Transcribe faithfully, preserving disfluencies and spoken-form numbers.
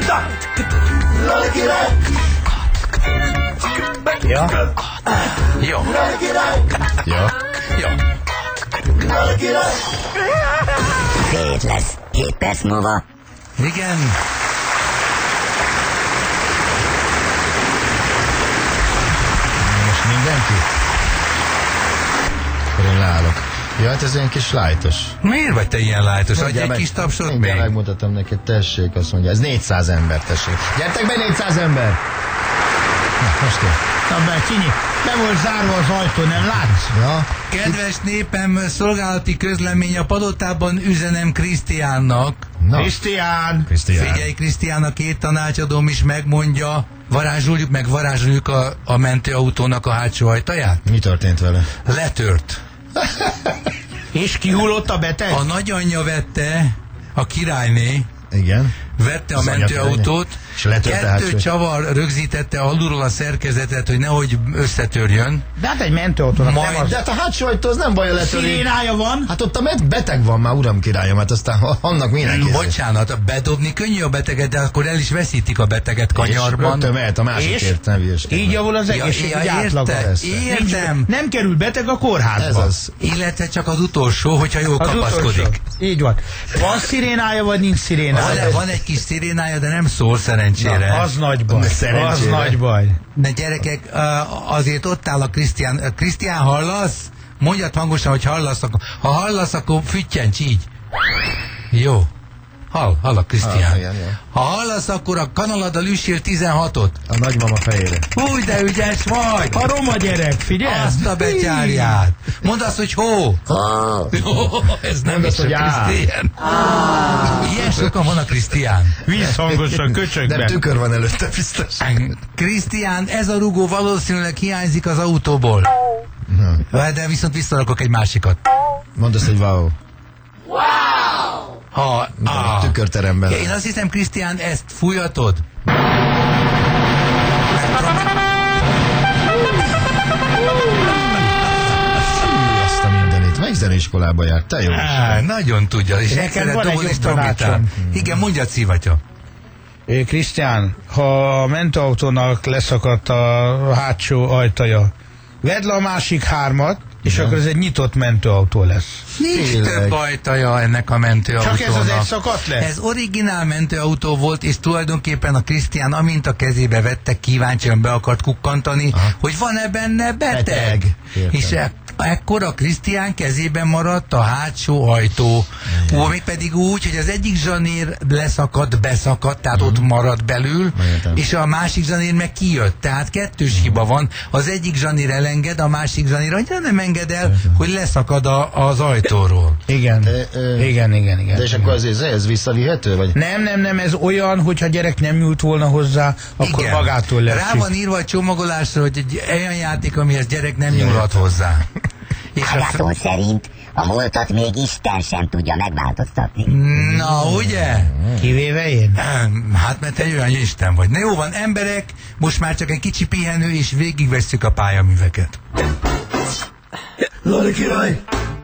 Lali király! Ja. Jó. Lali király! Jó. Jó. Lali király! Fél hét lesz. Hét perc múlva. Igen. Most mindenki? Akkor én leállok. Ja, hát ez ilyen kis lájtos. Miért vagy te ilyen lájtos? Adj egy meg- kis tapsot mindjárt még. megmutatom neked, tessék, azt mondja, ez négyszáz ember, tessék. Gyertek be, négyszáz ember! Na, most én. Na be, Cinyi, be volt zárva az ajtó, nem látsz? Ja, Kedves népem, szolgálati közlemény a palotában üzenem Krisztiánnak. na. Krisztián! Krisztián. Figyelj, Krisztián, a két tanácsadóm is megmondja, varázsoljuk meg, varázsoljuk a, a mentőautónak a hátsó ajtaját. Mi történt vele? Letört. És kihullott a beteg? A nagyanyja vette, a királyné, Igen. vette a Az mentőautót, és letörte kettő hátsó. csavar rögzítette alulról a szerkezetet, hogy nehogy összetörjön. De hát egy mentőautónak Majd- nem az. De hát a hátsó ajtó az nem baj, a letörik. Szirénája van? Hát ott a met- beteg van már, uram királyom, hát aztán annak minek készül. Bocsánat, bedobni könnyű a beteget, de akkor el is veszítik a beteget kanyarban. Rögtön mehet a másikért, ne hülyeskedj. Így javul az Ja, egészség, ja, hogy átlaga. érte, Persze. értem. Nem kerül beteg a kórházba. Ez az. Illetve csak az utolsó, hogyha jól Az utolsó. kapaszkodik. Így van. Van szirénája, vagy nincs szirénája? Van, van egy kis szirénája, de nem szól szerencsére. Na, az nagy baj. Szerencsére. Az nagy baj. De gyerekek, uh, azért ott áll a Krisztián. Uh, Krisztián, hallasz? Mondjad hangosan, hogy hallasz. Akkor, ha hallasz, akkor füttyencs így. Jó. Hall, hall a Krisztián. Ah, igen, igen. Ha hallasz, akkor a kanalada lüssél tizenhatot. A nagymama fejére. Úgy, de ügyes vagy. A roma gyerek, figyelj! Azt a betyárját. Mondd azt, hogy hó. Jó, ez nem Mondd is azt, a hogy á. Krisztián. Ilyen sokan van a Krisztián. Vízhangosan, De köcsögben. tükör van előtte, biztos. Krisztián, ez a rugó valószínűleg hiányzik az autóból. De viszont visszarakok egy másikat. Mondd azt, hogy wow. Ha, A ah. tükörteremben. Én azt hiszem, Krisztián, ezt fújhatod? Fű, azt a mindenit. Melyik zeneiskolába járt? Te jó. Á, nagyon tudja, és Nekem egyszerre van egy dobol és jobb trombitál. tanácsom. Igen, mondjad, szívatja. É, Krisztián, ha a mentőautónak leszakadt a hátsó ajtaja, vedd le a másik hármat, és Igen. akkor ez egy nyitott mentőautó lesz. Nincs Tényleg. több ajtaja ennek a mentőautónak. Csak ez az egy szakadt le? Ez originál mentőautó volt, és tulajdonképpen a Krisztián, amint a kezébe vette, kíváncsian be akart kukkantani, Aha. hogy van-e benne beteg. Beteg. Értem. És e- ekkor a Krisztián kezében maradt a hátsó ajtó. Ó, még pedig úgy, hogy az egyik zsanér leszakadt, beszakadt, tehát ott maradt belül, Értem. és a másik zsanér meg kijött. Tehát kettős hiba van. Az egyik zsanér elenged, a másik zsanér annyira nem enged el, hogy leszakad a, az ajtóról. Igen. E, e, Igen, igen, igen. De és akkor azért ez visszavihető? Vagy? Nem, nem, nem, ez olyan, hogyha gyerek nem nyújt volna hozzá, akkor Igen. magától lesz. Rá van írva a csomagolásra, hogy egy olyan játék, amihez gyerek nem nyúlhat hozzá. És a Platon szerint a holtat még Isten sem tudja megváltoztatni. Na, ugye? Kivéve én. Hát, mert te egy olyan Isten vagy. Na jó van, emberek, most már csak egy kicsi pihenő, és végigvesszük a pályaműveket. Lali király!